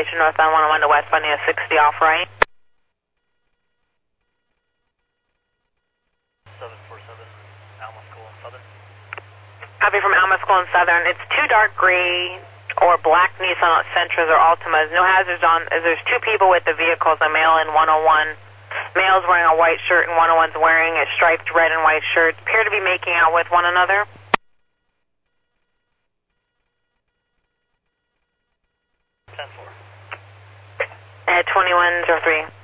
Station northbound 101 to westbound near 60 off right. 747, Alma School in Southern. Copy from Alma School in Southern. It's two dark gray or black Nissan Sentras or Altimas. No hazards on. There's two people with the vehicles, a male in 101. Male's wearing a white shirt and 101's wearing a striped red and white shirt. Appear to be making out with one another. 10-4. At 2103.